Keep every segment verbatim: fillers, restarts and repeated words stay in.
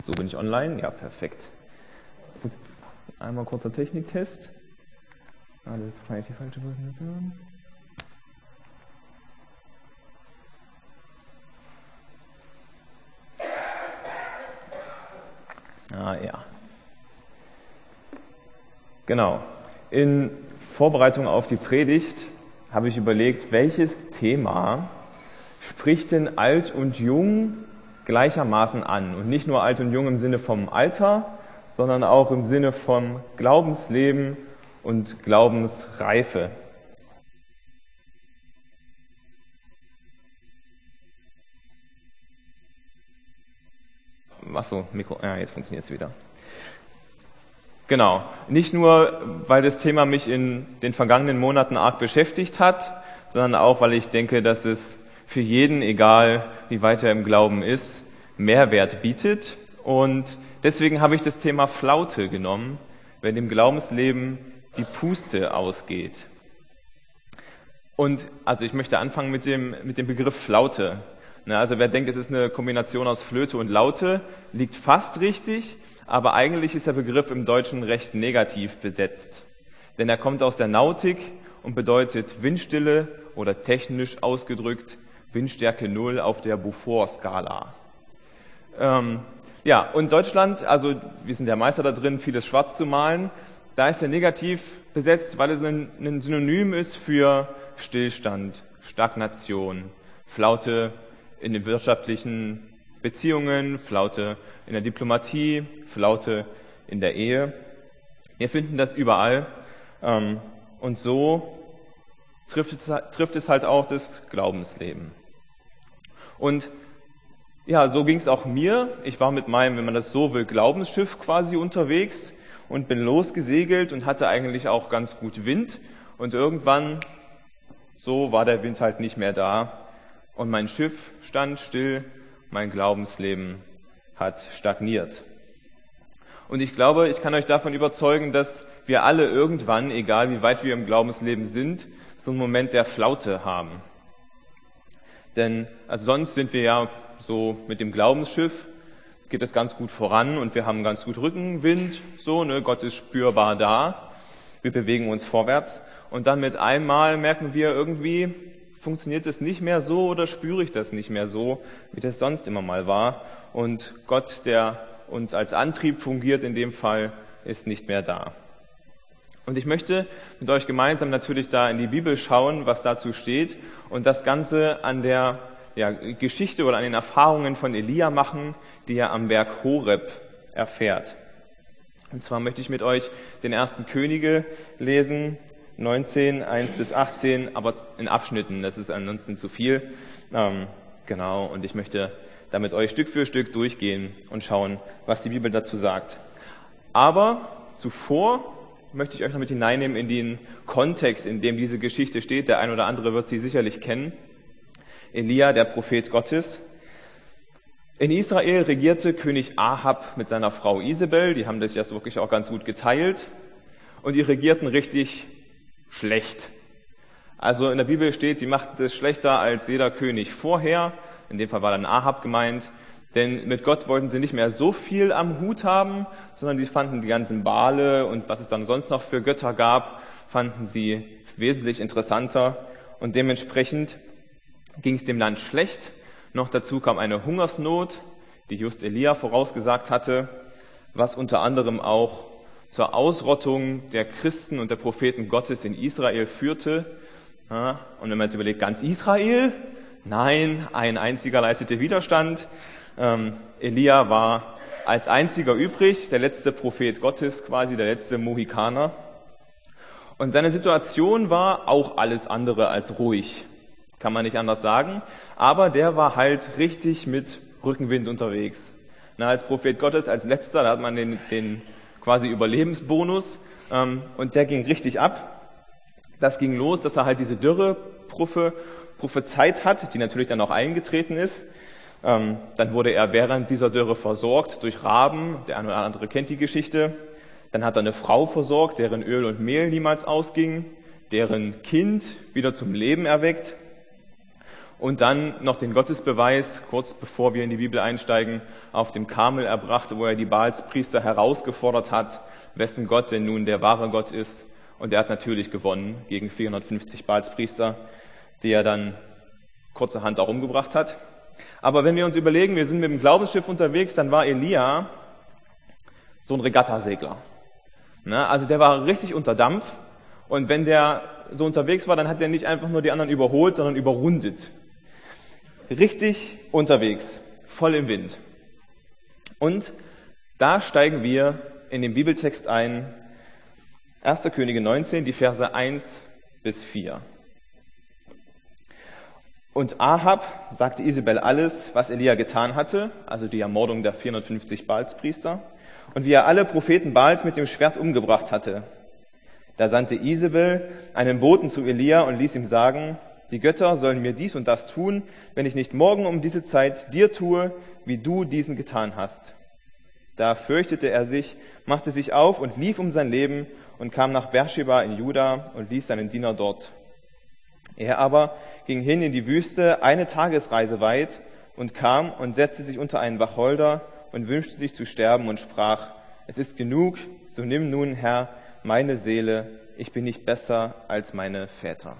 So, bin ich online? Ja, perfekt. Gut. Einmal kurzer Techniktest. Ah, das ist wahrscheinlich die falsche Präsentation. Ah ja. Genau. In Vorbereitung auf die Predigt habe ich überlegt, welches Thema spricht denn alt und jung gleichermaßen an. Und nicht nur alt und jung im Sinne vom Alter, sondern auch im Sinne vom Glaubensleben und Glaubensreife. Achso, Mikro, ja, jetzt funktioniert es wieder. Genau, nicht nur, weil das Thema mich in den vergangenen Monaten arg beschäftigt hat, sondern auch, weil ich denke, dass es für jeden, egal wie weit er im Glauben ist, Mehrwert bietet. Und deswegen habe ich das Thema Flaute genommen, wenn dem Glaubensleben die Puste ausgeht. Und also ich möchte anfangen mit dem, mit dem Begriff Flaute. Also wer denkt, es ist eine Kombination aus Flöte und Laute, liegt fast richtig, aber eigentlich ist der Begriff im Deutschen recht negativ besetzt. Denn er kommt aus der Nautik und bedeutet Windstille oder technisch ausgedrückt Windstärke null auf der Beaufort-Skala. Ähm, ja, und Deutschland, also wir sind der Meister da drin, vieles schwarz zu malen, da ist er negativ besetzt, weil es ein, ein Synonym ist für Stillstand, Stagnation, Flaute in den wirtschaftlichen Beziehungen, Flaute in der Diplomatie, Flaute in der Ehe. Wir finden das überall. Und so trifft es, trifft es halt auch das Glaubensleben. Und ja, so ging es auch mir. Ich war mit meinem, wenn man das so will, Glaubensschiff quasi unterwegs und bin losgesegelt und hatte eigentlich auch ganz gut Wind. Und irgendwann, so war der Wind halt nicht mehr da. Und mein Schiff stand still, mein Glaubensleben hat stagniert. Und ich glaube, ich kann euch davon überzeugen, dass wir alle irgendwann, egal wie weit wir im Glaubensleben sind, so einen Moment der Flaute haben. Denn also sonst sind wir ja so mit dem Glaubensschiff, geht es ganz gut voran und wir haben ganz gut Rückenwind, so, ne, Gott ist spürbar da, wir bewegen uns vorwärts und dann mit einmal merken wir irgendwie, funktioniert es nicht mehr so oder spüre ich das nicht mehr so, wie das sonst immer mal war. Und Gott, der uns als Antrieb fungiert, in dem Fall, ist nicht mehr da. Und ich möchte mit euch gemeinsam natürlich da in die Bibel schauen, was dazu steht und das Ganze an der ja, Geschichte oder an den Erfahrungen von Elia machen, die er am Berg Horeb erfährt. Und zwar möchte ich mit euch den ersten Könige lesen, neunzehn, eins bis achtzehn, aber in Abschnitten, das ist ansonsten zu viel. Ähm, genau, und ich möchte da mit euch Stück für Stück durchgehen und schauen, was die Bibel dazu sagt. Aber zuvor möchte ich euch noch mit hineinnehmen in den Kontext, in dem diese Geschichte steht. Der ein oder andere wird sie sicherlich kennen. Elia, der Prophet Gottes. In Israel regierte König Ahab mit seiner Frau Isabel, die haben das ja wirklich auch ganz gut geteilt, und die regierten richtig schlecht. Also in der Bibel steht, sie machten es schlechter als jeder König vorher. In dem Fall war dann Ahab gemeint. Denn mit Gott wollten sie nicht mehr so viel am Hut haben, sondern sie fanden die ganzen Baale und was es dann sonst noch für Götter gab, fanden sie wesentlich interessanter. Und dementsprechend ging es dem Land schlecht. Noch dazu kam eine Hungersnot, die just Elia vorausgesagt hatte, was unter anderem auch zur Ausrottung der Christen und der Propheten Gottes in Israel führte. Ja, und wenn man jetzt überlegt, ganz Israel? Nein, ein einziger leistete Widerstand. Ähm, Elia war als einziger übrig, der letzte Prophet Gottes, quasi der letzte Mohikaner. Und seine Situation war auch alles andere als ruhig, kann man nicht anders sagen. Aber der war halt richtig mit Rückenwind unterwegs. Na, als Prophet Gottes, als letzter, da hat man den, den quasi Überlebensbonus, ähm, und der ging richtig ab. Das ging los, dass er halt diese Dürre prophezeit hat, die natürlich dann auch eingetreten ist. Ähm, dann wurde er während dieser Dürre versorgt durch Raben, der eine oder andere kennt die Geschichte. Dann hat er eine Frau versorgt, deren Öl und Mehl niemals ausging, deren Kind wieder zum Leben erweckt. und dann noch den Gottesbeweis, kurz bevor wir in die Bibel einsteigen, auf dem Karmel erbrachte, wo er die Baalspriester herausgefordert hat, wessen Gott denn nun der wahre Gott ist. Und er hat natürlich gewonnen gegen vierhundertfünfzig Baalspriester, die er dann kurzerhand auch umgebracht hat. Aber wenn wir uns überlegen, wir sind mit dem Glaubensschiff unterwegs, dann war Elia so ein Regattasegler. Ne? Also der war richtig unter Dampf. Und wenn der so unterwegs war, dann hat er nicht einfach nur die anderen überholt, sondern überrundet. Richtig unterwegs, voll im Wind. Und da steigen wir in den Bibeltext ein, erster Könige neunzehn, die Verse eins bis vier. Und Ahab sagte Isabel alles, was Elia getan hatte, also die Ermordung der vierhundertfünfzig Baalspriester, und wie er alle Propheten Baals mit dem Schwert umgebracht hatte. Da sandte Isabel einen Boten zu Elia und ließ ihm sagen, die Götter sollen mir dies und das tun, wenn ich nicht morgen um diese Zeit dir tue, wie du diesen getan hast. Da fürchtete er sich, machte sich auf und lief um sein Leben und kam nach Beersheba in Juda und ließ seinen Diener dort. Er aber ging hin in die Wüste, eine Tagesreise weit, und kam und setzte sich unter einen Wacholder und wünschte sich zu sterben und sprach, es ist genug, so nimm nun, Herr, meine Seele, ich bin nicht besser als meine Väter.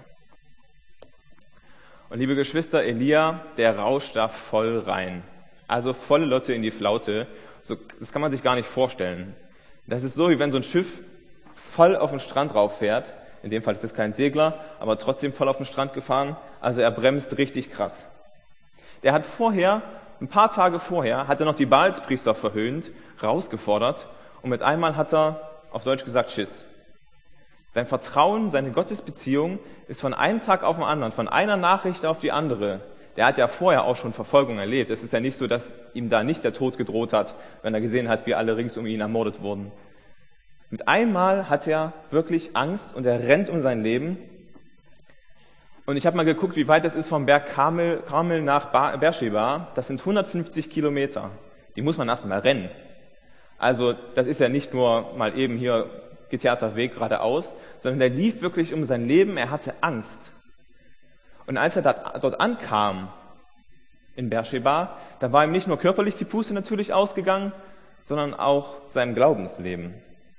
Und liebe Geschwister, Elia, der rauscht da voll rein. Also volle Lotte in die Flaute. So, das kann man sich gar nicht vorstellen. Das ist so, wie wenn so ein Schiff voll auf den Strand rauffährt. In dem Fall ist es kein Segler, aber trotzdem voll auf den Strand gefahren. Also er bremst richtig krass. Der hat vorher, ein paar Tage vorher, hat er noch die Baalspriester verhöhnt, rausgefordert und mit einmal hat er, auf Deutsch gesagt, Schiss. Sein Vertrauen, seine Gottesbeziehung ist von einem Tag auf den anderen, von einer Nachricht auf die andere. Der hat ja vorher auch schon Verfolgung erlebt. Es ist ja nicht so, dass ihm da nicht der Tod gedroht hat, wenn er gesehen hat, wie alle rings um ihn ermordet wurden. Mit einmal hat er wirklich Angst und er rennt um sein Leben. Und ich habe mal geguckt, wie weit das ist vom Berg Karmel, Karmel nach Beersheba. Das sind hundertfünfzig Kilometer. Die muss man erst mal rennen. Also das ist ja nicht nur mal eben hier geteerter Weg geradeaus, sondern er lief wirklich um sein Leben, er hatte Angst. Und als er dort ankam, in Beersheba, da war ihm nicht nur körperlich die Puste natürlich ausgegangen, sondern auch sein Glaubensleben.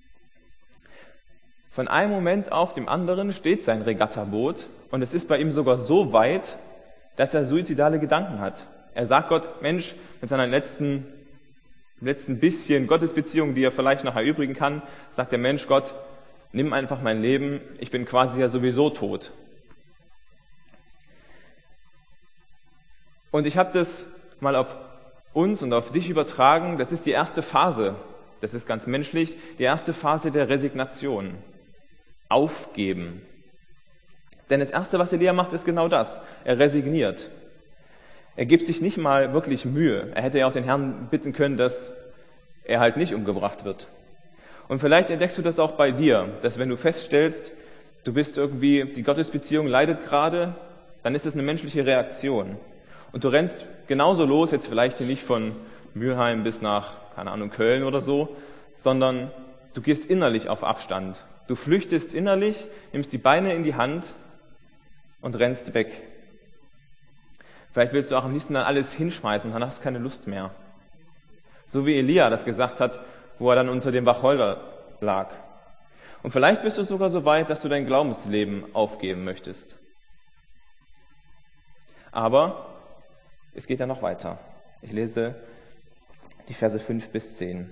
Von einem Moment auf dem anderen steht sein Regattaboot und es ist bei ihm sogar so weit, dass er suizidale Gedanken hat. Er sagt Gott, Mensch, mit seiner letzten, letzten bisschen Gottesbeziehung, die er vielleicht noch erübrigen kann, sagt der Mensch, Gott, nimm einfach mein Leben, ich bin quasi ja sowieso tot. Und ich habe das mal auf uns und auf dich übertragen, das ist die erste Phase, das ist ganz menschlich, die erste Phase der Resignation. Aufgeben. Denn das Erste, was Elia macht, ist genau das. Er resigniert. Er gibt sich nicht mal wirklich Mühe. Er hätte ja auch den Herrn bitten können, dass er halt nicht umgebracht wird. Und vielleicht entdeckst du das auch bei dir, dass wenn du feststellst, du bist irgendwie, die Gottesbeziehung leidet gerade, dann ist es eine menschliche Reaktion. Und du rennst genauso los, jetzt vielleicht hier nicht von Mülheim bis nach, keine Ahnung, Köln oder so, sondern du gehst innerlich auf Abstand. Du flüchtest innerlich, nimmst die Beine in die Hand und rennst weg. Vielleicht willst du auch am liebsten dann alles hinschmeißen und dann hast du keine Lust mehr. So wie Elia das gesagt hat, wo er dann unter dem Wacholder lag. Und vielleicht bist du sogar so weit, dass du dein Glaubensleben aufgeben möchtest. Aber es geht ja noch weiter. Ich lese die Verse fünf bis zehn.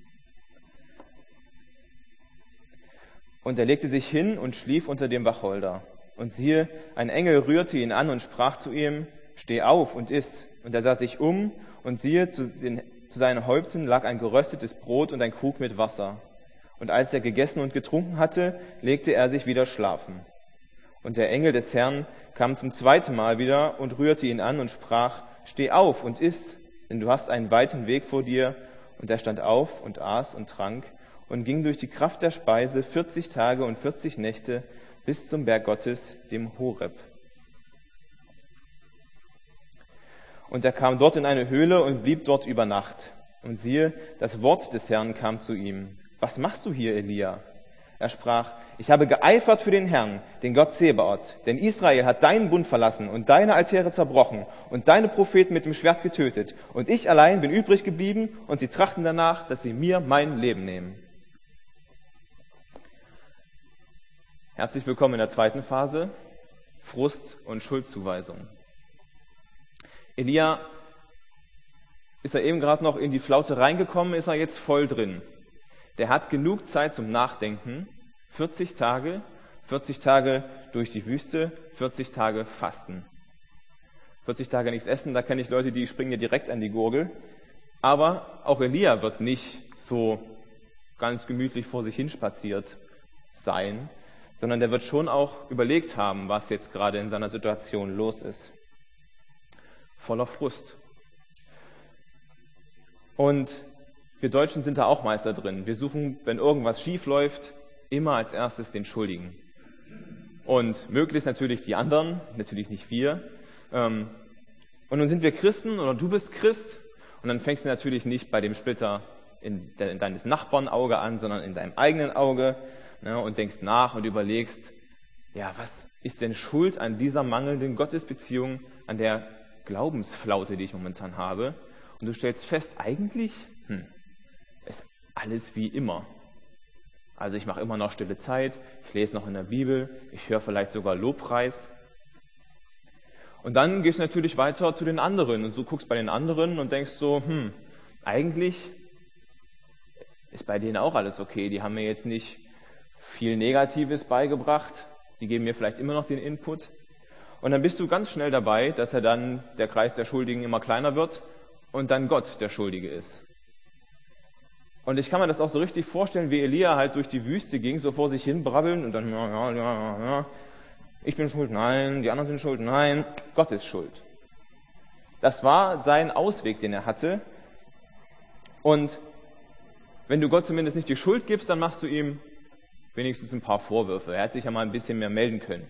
Und er legte sich hin und schlief unter dem Wacholder. Und siehe, ein Engel rührte ihn an und sprach zu ihm, steh auf und iss. Und er sah sich um, und siehe, zu, den, zu seinen Häupten lag ein geröstetes Brot und ein Krug mit Wasser. Und als er gegessen und getrunken hatte, legte er sich wieder schlafen. Und der Engel des Herrn kam zum zweiten Mal wieder und rührte ihn an und sprach, steh auf und iss, denn du hast einen weiten Weg vor dir. Und er stand auf und aß und trank und ging durch die Kraft der Speise vierzig Tage und vierzig Nächte bis zum Berg Gottes, dem Horeb. Und er kam dort in eine Höhle und blieb dort über Nacht. Und siehe, das Wort des Herrn kam zu ihm. Was machst du hier, Elia? Er sprach, ich habe geeifert für den Herrn, den Gott Zebaoth, denn Israel hat deinen Bund verlassen und deine Altäre zerbrochen und deine Propheten mit dem Schwert getötet. Und ich allein bin übrig geblieben und sie trachten danach, dass sie mir mein Leben nehmen. Herzlich willkommen in der zweiten Phase, Frust und Schuldzuweisung. Elia ist er eben gerade noch in die Flaute reingekommen, ist er jetzt voll drin. Der hat genug Zeit zum Nachdenken, vierzig Tage, vierzig Tage durch die Wüste, vierzig Tage Fasten. vierzig Tage nichts essen, da kenne ich Leute, die springen ja direkt an die Gurgel. Aber auch Elia wird nicht so ganz gemütlich vor sich hinspaziert sein, sondern der wird schon auch überlegt haben, was jetzt gerade in seiner Situation los ist. Voller Frust. Und wir Deutschen sind da auch Meister drin. Wir suchen, wenn irgendwas schief läuft, immer als erstes den Schuldigen. Und möglichst natürlich die anderen, natürlich nicht wir. Und nun sind wir Christen oder du bist Christ und dann fängst du natürlich nicht bei dem Splitter in, de, in deines Nachbarn Auge an, sondern in deinem eigenen Auge, ne, und denkst nach und überlegst, ja, was ist denn schuld an dieser mangelnden Gottesbeziehung, an der Glaubensflaute, die ich momentan habe? Und du stellst fest, eigentlich, hm, ist alles wie immer. Also ich mache immer noch stille Zeit, ich lese noch in der Bibel, ich höre vielleicht sogar Lobpreis. Und dann gehst du natürlich weiter zu den anderen und du guckst bei den anderen und denkst so, hm, eigentlich ist bei denen auch alles okay. Die haben mir jetzt nicht viel Negatives beigebracht, die geben mir vielleicht immer noch den Input. Und dann bist du ganz schnell dabei, dass er dann, der Kreis der Schuldigen immer kleiner wird und dann Gott der Schuldige ist. Und ich kann mir das auch so richtig vorstellen, wie Elia halt durch die Wüste ging, so vor sich hin brabbeln und dann, ja, ja, ja, ja, ich bin schuld, nein, die anderen sind schuld, nein, Gott ist schuld. Das war sein Ausweg, den er hatte. Und wenn du Gott zumindest nicht die Schuld gibst, dann machst du ihm wenigstens ein paar Vorwürfe. Er hätte sich ja mal ein bisschen mehr melden können.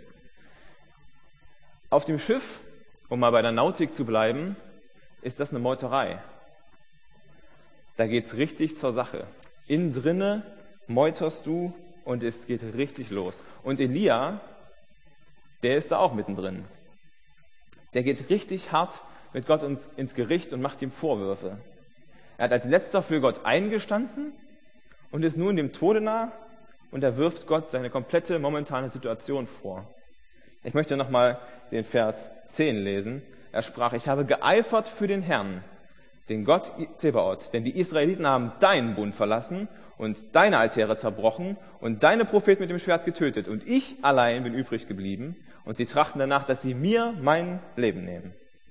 Auf dem Schiff, um mal bei der Nautik zu bleiben, ist das eine Meuterei. Da geht's richtig zur Sache. Innen drinne meuterst du und es geht richtig los. Und Elia, der ist da auch mittendrin. Der geht richtig hart mit Gott ins, ins Gericht und macht ihm Vorwürfe. Er hat als letzter für Gott eingestanden und ist nun dem Tode nah und er wirft Gott seine komplette momentane Situation vor. Ich möchte nochmal den Vers zehn lesen. Er sprach, ich habe geeifert für den Herrn, den Gott Zebaoth, denn die Israeliten haben deinen Bund verlassen und deine Altäre zerbrochen und deine Propheten mit dem Schwert getötet und ich allein bin übrig geblieben und sie trachten danach, dass sie mir mein Leben nehmen.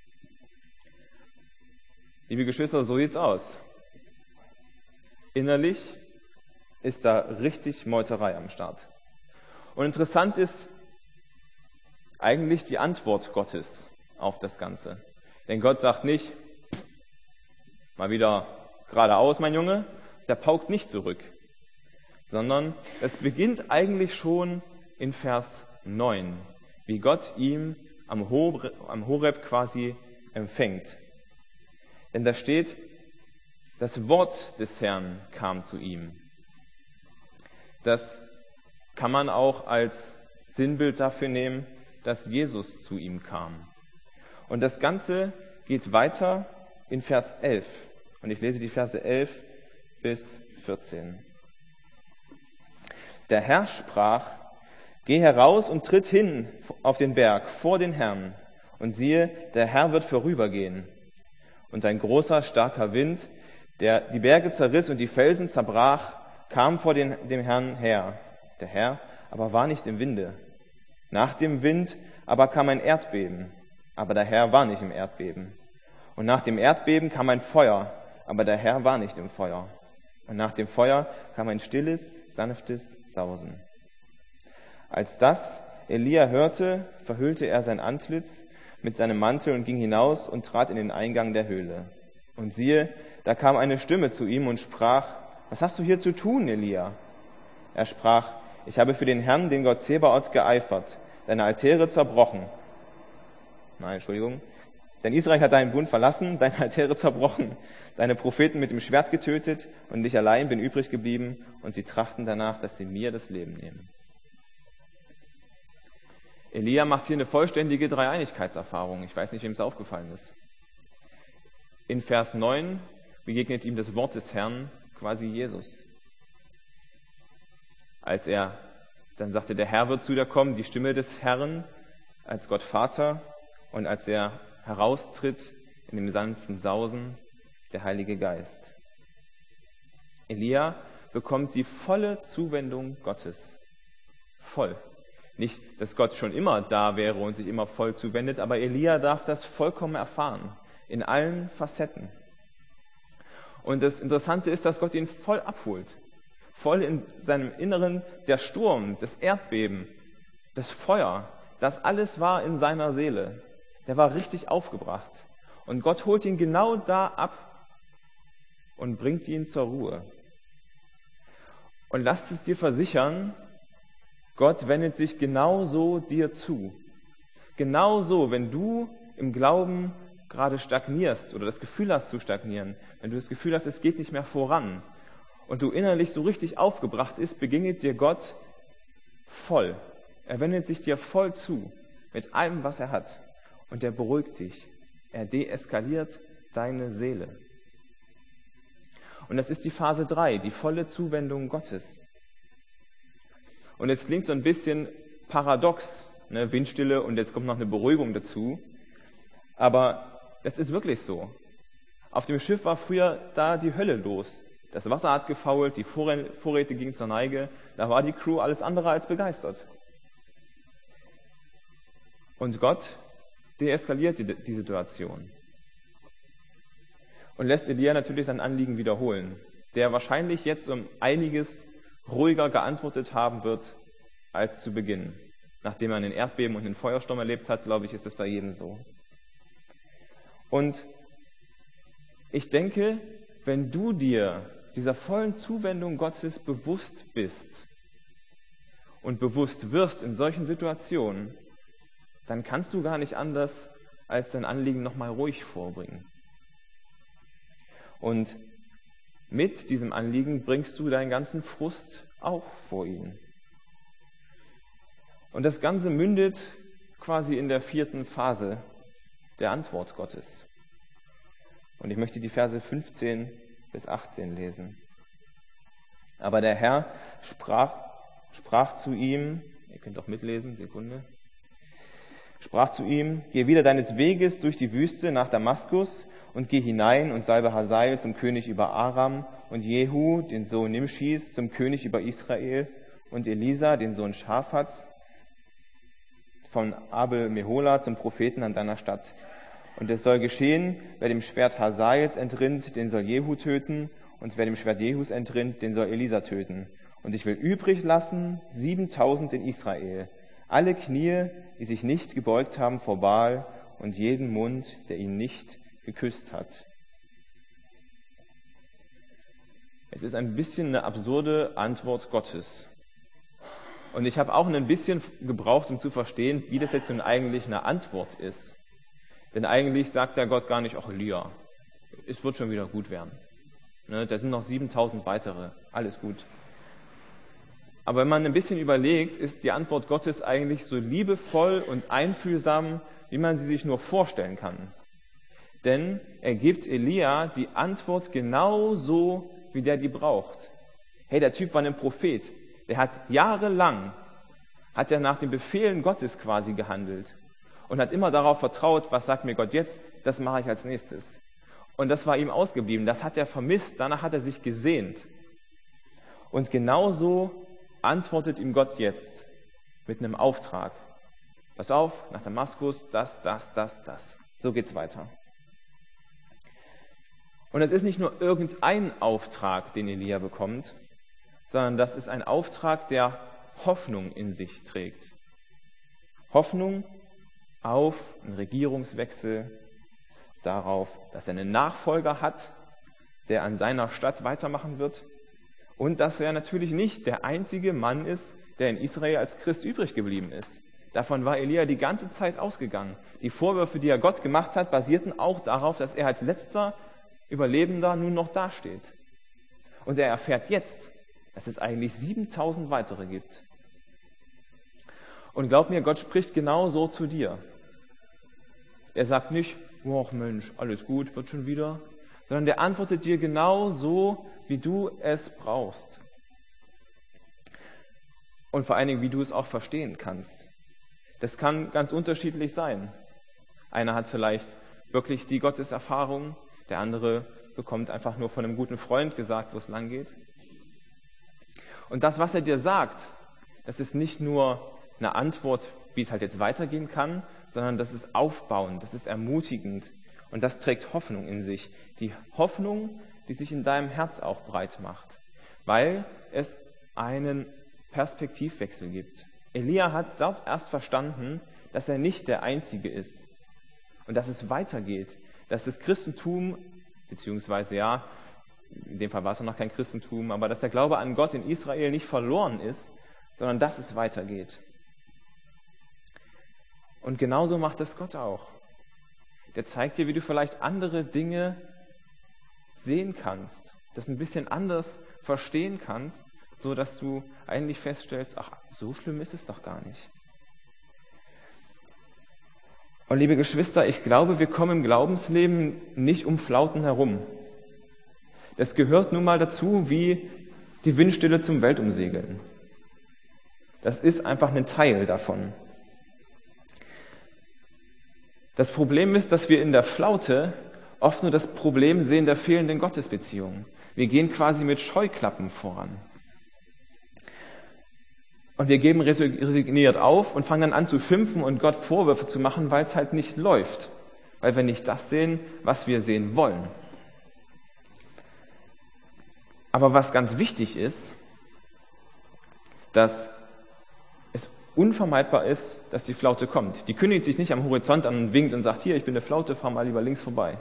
Liebe Geschwister, so sieht's aus. Innerlich ist da richtig Meuterei am Start. Und interessant ist eigentlich die Antwort Gottes auf das Ganze. Denn Gott sagt nicht, mal wieder geradeaus, mein Junge, der paukt nicht zurück, sondern es beginnt eigentlich schon in Vers neun, wie Gott ihm am Horeb quasi empfängt. Denn da steht, das Wort des Herrn kam zu ihm. Das kann man auch als Sinnbild dafür nehmen, dass Jesus zu ihm kam. Und das Ganze geht weiter in Vers elf. Und ich lese die Verse elf bis vierzehn. Der Herr sprach, geh heraus und tritt hin auf den Berg vor den Herrn. Und siehe, der Herr wird vorübergehen. Und ein großer, starker Wind, der die Berge zerriss und die Felsen zerbrach, kam vor den, dem Herrn her. Der Herr aber war nicht im Winde. Nach dem Wind aber kam ein Erdbeben, aber der Herr war nicht im Erdbeben. Und nach dem Erdbeben kam ein Feuer, aber der Herr war nicht im Feuer. Und nach dem Feuer kam ein stilles, sanftes Sausen. Als das Elia hörte, verhüllte er sein Antlitz mit seinem Mantel und ging hinaus und trat in den Eingang der Höhle. Und siehe, da kam eine Stimme zu ihm und sprach, was hast du hier zu tun, Elia? Er sprach, ich habe für den Herrn, den Gott Zebaoth, geeifert, deine Altäre zerbrochen. Nein, Entschuldigung. Denn Israel hat deinen Bund verlassen, deine Altäre zerbrochen, deine Propheten mit dem Schwert getötet und ich allein bin übrig geblieben und sie trachten danach, dass sie mir das Leben nehmen. Elia macht hier eine vollständige Dreieinigkeitserfahrung. Ich weiß nicht, wem es aufgefallen ist. In Vers neun begegnet ihm das Wort des Herrn, quasi Jesus. Als er dann sagte, der Herr wird zu dir kommen, die Stimme des Herrn als Gott Vater, und als er heraustritt in dem sanften Sausen, der Heilige Geist. Elia bekommt die volle Zuwendung Gottes. Voll. Nicht, dass Gott schon immer da wäre und sich immer voll zuwendet, aber Elia darf das vollkommen erfahren, in allen Facetten. Und das Interessante ist, dass Gott ihn voll abholt. Voll in seinem Inneren der Sturm, das Erdbeben, das Feuer, das alles war in seiner Seele. Der war richtig aufgebracht. Und Gott holt ihn genau da ab und bringt ihn zur Ruhe. Und lasst es dir versichern, Gott wendet sich genauso dir zu. Genauso, wenn du im Glauben gerade stagnierst oder das Gefühl hast zu stagnieren, wenn du das Gefühl hast, es geht nicht mehr voran und du innerlich so richtig aufgebracht bist, begegnet dir Gott voll. Er wendet sich dir voll zu, mit allem, was er hat. Und er beruhigt dich. Er deeskaliert deine Seele. Und das ist die Phase drei, die volle Zuwendung Gottes. Und es klingt so ein bisschen paradox, ne? Windstille und jetzt kommt noch eine Beruhigung dazu. Aber das ist wirklich so. Auf dem Schiff war früher da die Hölle los. Das Wasser hat gefault, die Vorräte gingen zur Neige. Da war die Crew alles andere als begeistert. Und Gott deeskaliert die, die Situation. Und lässt Elia natürlich sein Anliegen wiederholen, der wahrscheinlich jetzt um einiges ruhiger geantwortet haben wird als zu Beginn. Nachdem er einen Erdbeben und einen Feuersturm erlebt hat, glaube ich, ist das bei jedem so. Und ich denke, wenn du dir dieser vollen Zuwendung Gottes bewusst bist und bewusst wirst in solchen Situationen, dann kannst du gar nicht anders, als dein Anliegen nochmal ruhig vorbringen. Und mit diesem Anliegen bringst du deinen ganzen Frust auch vor ihn. Und das Ganze mündet quasi in der vierten Phase der Antwort Gottes. Und ich möchte die Verse fünfzehn bis achtzehn lesen. Aber der Herr sprach, sprach zu ihm, ihr könnt auch mitlesen, Sekunde, sprach zu ihm, geh wieder deines Weges durch die Wüste nach Damaskus und geh hinein und salbe Hazael zum König über Aram und Jehu, den Sohn Nimschis, zum König über Israel und Elisa, den Sohn Schafats, von Abel Mehola zum Propheten an deiner Stadt. Und es soll geschehen, wer dem Schwert Hazaels entrinnt, den soll Jehu töten, und wer dem Schwert Jehus entrinnt, den soll Elisa töten. Und ich will übrig lassen siebentausend in Israel, alle Knie, die sich nicht gebeugt haben vor Baal, und jeden Mund, der ihn nicht geküsst hat. Es ist ein bisschen eine absurde Antwort Gottes. Und ich habe auch ein bisschen gebraucht, um zu verstehen, wie das jetzt nun eigentlich eine Antwort ist. Denn eigentlich sagt der Gott gar nicht, ach Elia, es wird schon wieder gut werden. Ne, da sind noch siebentausend weitere, alles gut. Aber wenn man ein bisschen überlegt, ist die Antwort Gottes eigentlich so liebevoll und einfühlsam, wie man sie sich nur vorstellen kann. Denn er gibt Elia die Antwort genau so, wie der die braucht. Hey, der Typ war ein Prophet. Der hat jahrelang, hat er nach den Befehlen Gottes quasi gehandelt und hat immer darauf vertraut, was sagt mir Gott jetzt, das mache ich als nächstes. Und das war ihm ausgeblieben, das hat er vermisst, danach hat er sich gesehnt. Und genauso antwortet ihm Gott jetzt mit einem Auftrag. Pass auf, nach Damaskus, das, das, das, das. So geht's weiter. Und es ist nicht nur irgendein Auftrag, den Elia bekommt, sondern das ist ein Auftrag, der Hoffnung in sich trägt. Hoffnung auf einen Regierungswechsel, darauf, dass er einen Nachfolger hat, der an seiner Stadt weitermachen wird und dass er natürlich nicht der einzige Mann ist, der in Israel als Christ übrig geblieben ist. Davon war Elia die ganze Zeit ausgegangen. Die Vorwürfe, die er Gott gemacht hat, basierten auch darauf, dass er als letzter Überlebender nun noch dasteht. Und er erfährt jetzt, dass es eigentlich siebentausend weitere gibt. Und glaub mir, Gott spricht genau so zu dir. Er sagt nicht, ach Mensch, alles gut, wird schon wieder, sondern der antwortet dir genau so, wie du es brauchst. Und vor allen Dingen, wie du es auch verstehen kannst. Das kann ganz unterschiedlich sein. Einer hat vielleicht wirklich die Gotteserfahrung, der andere bekommt einfach nur von einem guten Freund gesagt, wo es lang geht. Und das, was er dir sagt, das ist nicht nur eine Antwort, wie es halt jetzt weitergehen kann, sondern das ist aufbauend, das ist ermutigend und das trägt Hoffnung in sich. Die Hoffnung, die sich in deinem Herz auch breit macht, weil es einen Perspektivwechsel gibt. Elia hat dort erst verstanden, dass er nicht der Einzige ist und dass es weitergeht, dass das Christentum, beziehungsweise ja, in dem Fall war es noch kein Christentum, aber dass der Glaube an Gott in Israel nicht verloren ist, sondern dass es weitergeht. Und genauso macht es Gott auch. Der zeigt dir, wie du vielleicht andere Dinge sehen kannst, das ein bisschen anders verstehen kannst, so dass du eigentlich feststellst, ach, so schlimm ist es doch gar nicht. Und liebe Geschwister, ich glaube, wir kommen im Glaubensleben nicht um Flauten herum. Das gehört nun mal dazu, wie die Windstille zum Weltumsegeln. Das ist einfach ein Teil davon. Das Problem ist, dass wir in der Flaute oft nur das Problem sehen der fehlenden Gottesbeziehung. Wir gehen quasi mit Scheuklappen voran. Und wir geben resigniert auf und fangen dann an zu schimpfen und Gott Vorwürfe zu machen, weil es halt nicht läuft. Weil wir nicht das sehen, was wir sehen wollen. Aber was ganz wichtig ist, dass es unvermeidbar ist, dass die Flaute kommt. Die kündigt sich nicht am Horizont an und winkt und sagt, hier, ich bin eine Flaute, fahr mal lieber links vorbei.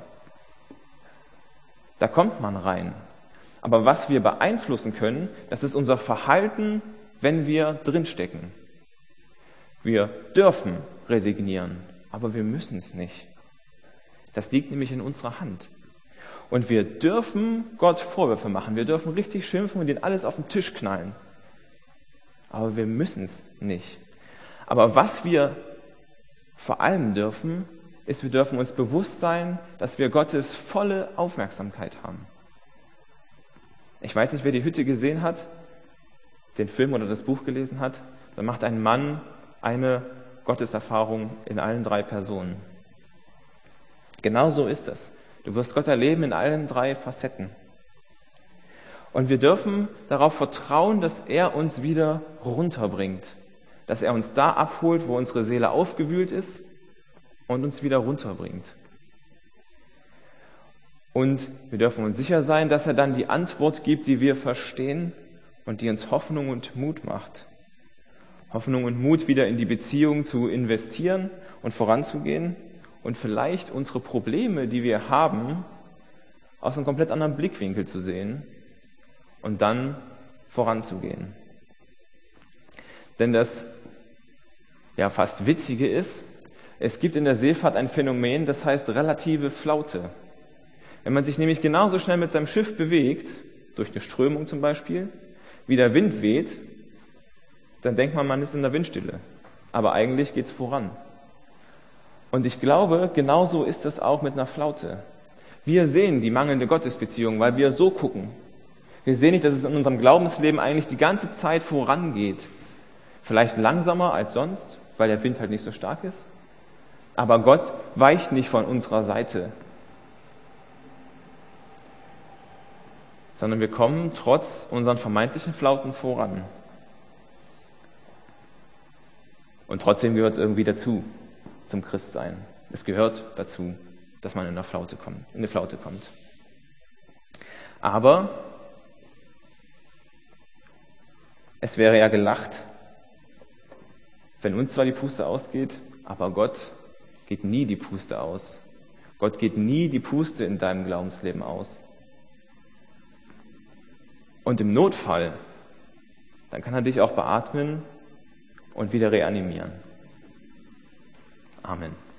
Da kommt man rein. Aber was wir beeinflussen können, das ist unser Verhalten, wenn wir drinstecken. Wir dürfen resignieren, aber wir müssen es nicht. Das liegt nämlich in unserer Hand. Und wir dürfen Gott Vorwürfe machen. Wir dürfen richtig schimpfen und ihn alles auf den Tisch knallen. Aber wir müssen es nicht. Aber was wir vor allem dürfen, ist, wir dürfen uns bewusst sein, dass wir Gottes volle Aufmerksamkeit haben. Ich weiß nicht, wer die Hütte gesehen hat, den Film oder das Buch gelesen hat. Da macht ein Mann eine Gotteserfahrung in allen drei Personen. Genau so ist es. Du wirst Gott erleben in allen drei Facetten. Und wir dürfen darauf vertrauen, dass er uns wieder runterbringt. Dass er uns da abholt, wo unsere Seele aufgewühlt ist und uns wieder runterbringt. Und wir dürfen uns sicher sein, dass er dann die Antwort gibt, die wir verstehen und die uns Hoffnung und Mut macht. Hoffnung und Mut, wieder in die Beziehung zu investieren und voranzugehen und vielleicht unsere Probleme, die wir haben, aus einem komplett anderen Blickwinkel zu sehen und dann voranzugehen. Denn das ja fast Witzige ist, es gibt in der Seefahrt ein Phänomen, das heißt relative Flaute. Wenn man sich nämlich genauso schnell mit seinem Schiff bewegt, durch eine Strömung zum Beispiel, wie der Wind weht, dann denkt man, man ist in der Windstille. Aber eigentlich geht's voran. Und ich glaube, genauso ist es auch mit einer Flaute. Wir sehen die mangelnde Gottesbeziehung, weil wir so gucken. Wir sehen nicht, dass es in unserem Glaubensleben eigentlich die ganze Zeit vorangeht. Vielleicht langsamer als sonst, weil der Wind halt nicht so stark ist. Aber Gott weicht nicht von unserer Seite. Sondern wir kommen trotz unseren vermeintlichen Flauten voran. Und trotzdem gehört es irgendwie dazu, zum Christsein. Es gehört dazu, dass man in eine Flaute kommt. In eine Flaute kommt. Aber es wäre ja gelacht, wenn uns zwar die Puste ausgeht, aber Gott geht nie die Puste aus. Gott geht nie die Puste in deinem Glaubensleben aus. Und im Notfall, dann kann er dich auch beatmen und wieder reanimieren. Amen.